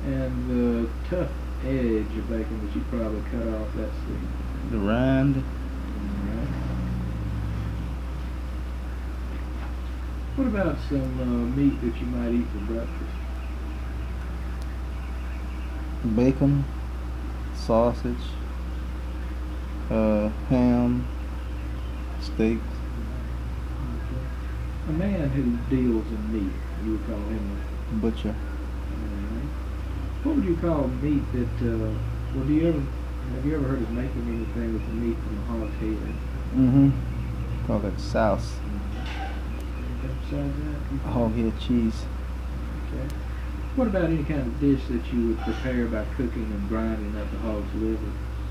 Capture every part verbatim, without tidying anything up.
And the tough edge of bacon that you probably cut off, that's the... The rind. Alright. What about some uh, meat that you might eat for breakfast? Bacon, sausage, uh, ham, steaks. A man who deals in meat, you would call him a... Butcher. Alright. What would you call meat that, uh, well, do you ever, have you ever heard of making anything with the meat from a hog's head? Mm-hmm. Call that souse. Besides that? Hog head cheese. Okay. What about any kind of dish that you would prepare by cooking and grinding up the hog's liver?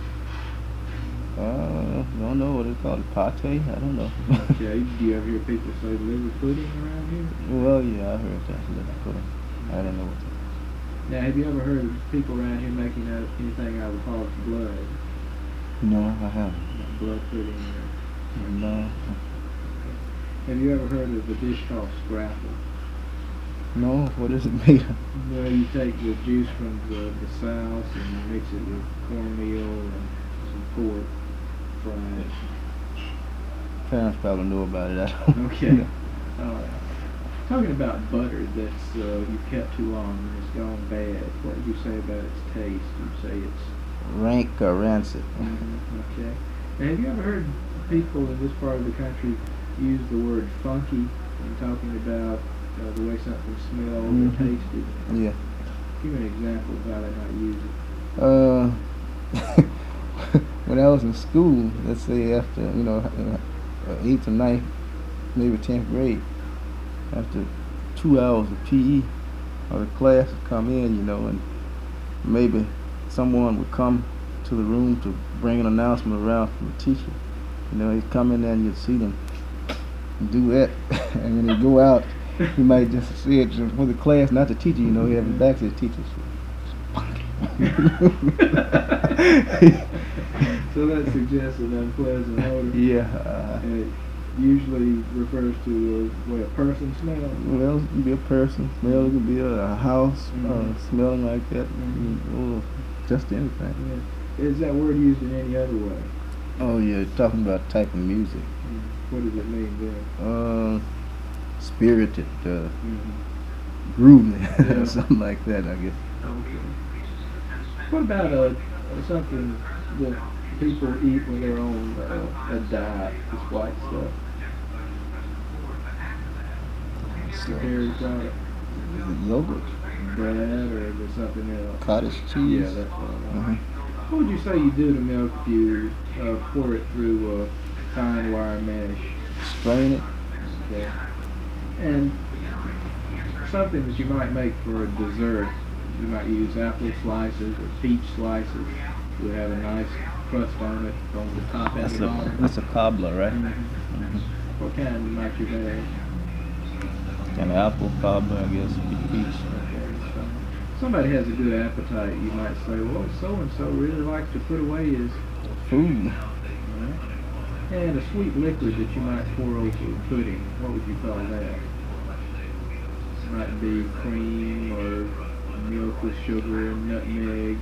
Uh, don't know what it's called. Pate? I don't know. Okay. Do you ever hear people say liver pudding around here? Well, yeah, I heard that. Liver pudding. I don't know what that is. Now, have you ever heard of people around here making out anything out of hog's blood? No, I haven't. Like blood pudding or... No. Have you ever heard of a dish called scrapple? No, what is it made of? Well, you take the juice from the, the souse and you mix it with cornmeal and some pork, fry it. Parents probably know about it. I don't Okay. know. Uh, talking about butter that's uh, you've kept too long and it's gone bad, what would you say about its taste? You'd say it's... Rank or rancid. Mm-hmm. Okay. Now, have you ever heard people in this part of the country use the word funky when talking about uh, the way something smelled Mm-hmm. or tasted? Yeah. Give me an example of how they might use it. Uh, when I was in school, let's say after, you know, uh, eighth or ninth, maybe tenth grade, after two hours of P E, or the class would come in, you know, and maybe someone would come to the room to bring an announcement around from the teacher. You know, he'd come in there and you'd see them do that, and when they go out, he might just say it for the class, not the teacher. You know, he have his back to the teacher. So that suggests an unpleasant odor. Yeah. Uh, And it usually refers to the way a person smells. well, it could be a person smell. It could be a, a house Mhm. uh, smelling like that. Mhm. Or just anything. Yeah. Is that word used in any other way? Oh yeah, talking about type of music. What does it mean then? Uh, spirited, uh, Mm-hmm. groovy, Yeah. something like that, I guess. Okay. What about uh, something that people eat when they're on uh, a diet, this white stuff? So, Dairy product, is it yogurt, bread, or is there something else? cottage Yeah, cheese? that's what I want. Uh-huh. What would you say you do to milk if you uh, pour it through a fine wire mesh? Strain it. Okay. And something that you might make for a dessert, you might use apple slices or peach slices. You have a nice crust on it on the top and That's the a bottom. that's a cobbler, right? Mhm. Mhm. What kind might you have? An apple cobbler, I guess. Peach. Okay, so somebody has a good appetite. You might say, well, so and so really likes to put away his Food. Alright. And a sweet liquid that you might pour over a pudding. What would you call that? Might be cream or milk with sugar and nutmeg.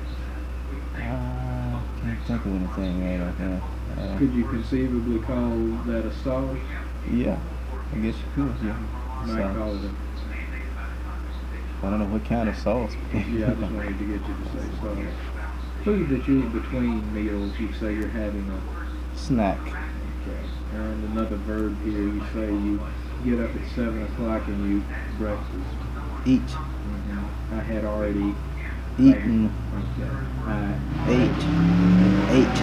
Uh, can't think of anything right off now. Uh, Could you conceivably call that a sauce? yeah, I guess you could. Yeah. You might Sauce. call it a... I don't know what kind of sauce. Yeah, I just wanted to get you to say sauce. Food that you eat between meals, you say you're having a... Snack. Okay. And another verb here, you say you get up at seven o'clock and you eat breakfast. Eat. Mm-hmm. I had already Eaten. Okay. I Ate. Ate.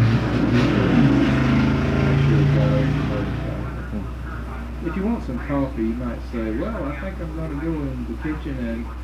I should have got over the first time. If you want some coffee, you might say, well, I think I'm going to go in the kitchen and